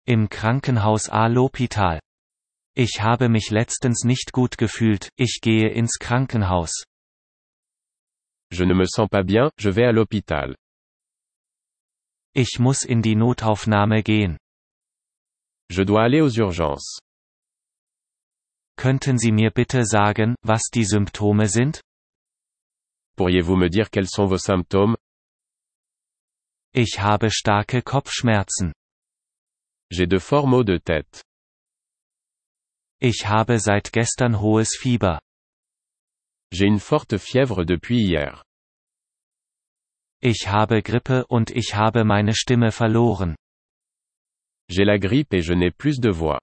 Im Krankenhaus à l'hôpital. Ich habe mich letztens nicht gut gefühlt, ich gehe ins Krankenhaus. Je ne me sens pas bien, je vais à l'hôpital. Ich muss in die Notaufnahme gehen. Je dois aller aux urgences. Könnten Sie mir bitte sagen, was die Symptome sind? Pourriez-vous me dire quels sont vos symptômes? Ich habe starke Kopfschmerzen. J'ai de forts maux de tête. Ich habe seit gestern hohes Fieber. J'ai une forte fièvre depuis hier. Ich habe Grippe und ich habe meine Stimme verloren. J'ai la grippe et je n'ai plus de voix.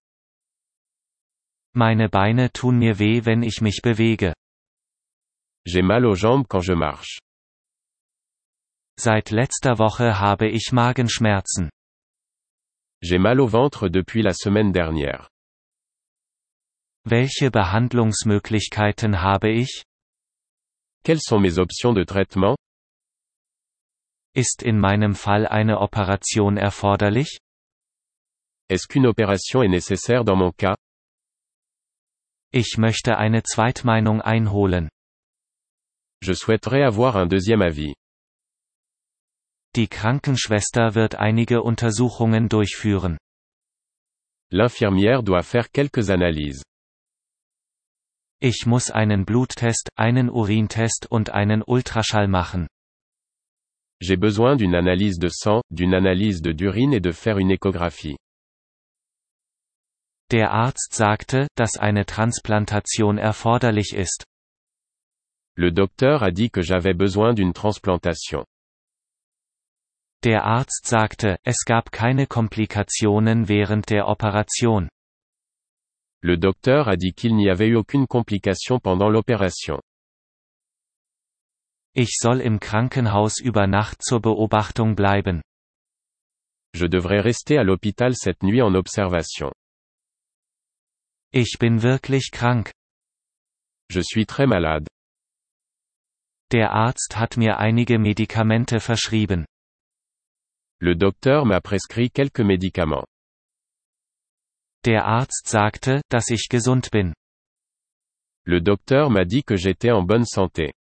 Meine Beine tun mir weh, wenn ich mich bewege. J'ai mal aux jambes quand je marche. Seit letzter Woche habe ich Magenschmerzen. J'ai mal au ventre depuis la semaine dernière. Welche Behandlungsmöglichkeiten habe ich? Quelles sont mes options de traitement? Ist in meinem Fall eine Operation erforderlich? Est-ce qu'une opération est nécessaire dans mon cas? Ich möchte eine Zweitmeinung einholen. Je souhaiterais avoir un deuxième avis. Die Krankenschwester wird einige Untersuchungen durchführen. L'infirmière doit faire quelques analyses. Ich muss einen Bluttest, einen Urintest und einen Ultraschall machen. J'ai besoin d'une analyse de sang, d'une analyse d'urine et de faire une échographie. Der Arzt sagte, dass eine Transplantation erforderlich ist. Le docteur a dit que j'avais besoin d'une transplantation. Der Arzt sagte, es gab keine Komplikationen während der Operation. Le docteur a dit qu'il n'y avait eu aucune complication pendant l'opération. Ich soll im Krankenhaus über Nacht zur Beobachtung bleiben. Je devrais rester à l'hôpital cette nuit en observation. Ich bin wirklich krank. Je suis très malade. Der Arzt hat mir einige Medikamente verschrieben. Le docteur m'a prescrit quelques médicaments. Der Arzt sagte, dass ich gesund bin. Le docteur m'a dit que j'étais en bonne santé.